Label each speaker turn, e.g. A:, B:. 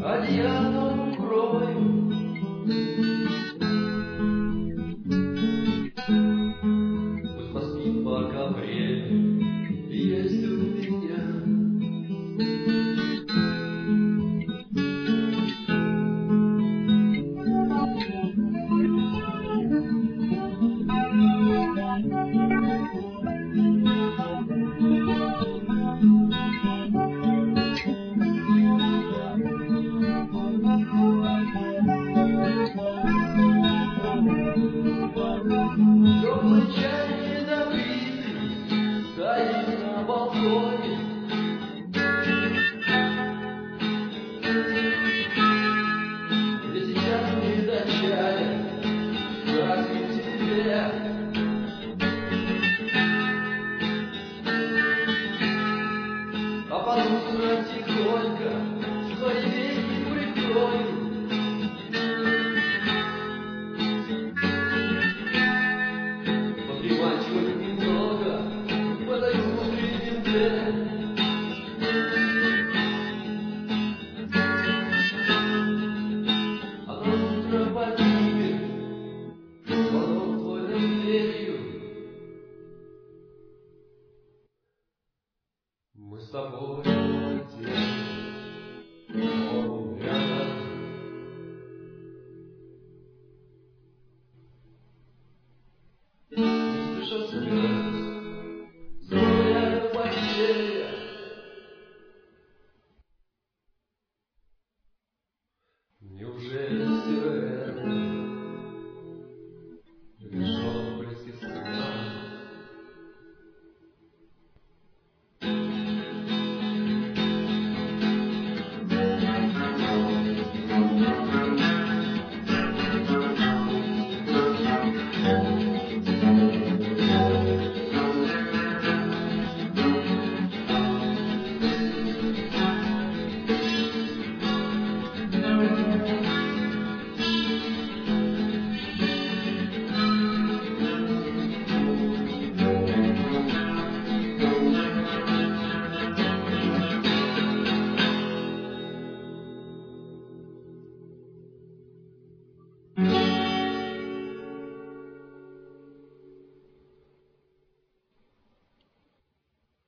A: одеялом укрою. Пусть поспит, пока время есть у меня. Теплый чай недопитый стоит на балконе. Где сейчас не до чая, как и тебе. А под утро тихонько свои веки прикрою. Подремачивать немного, подаю при винте. А на утро поднимет звонок твой над дверью. Мы с тобой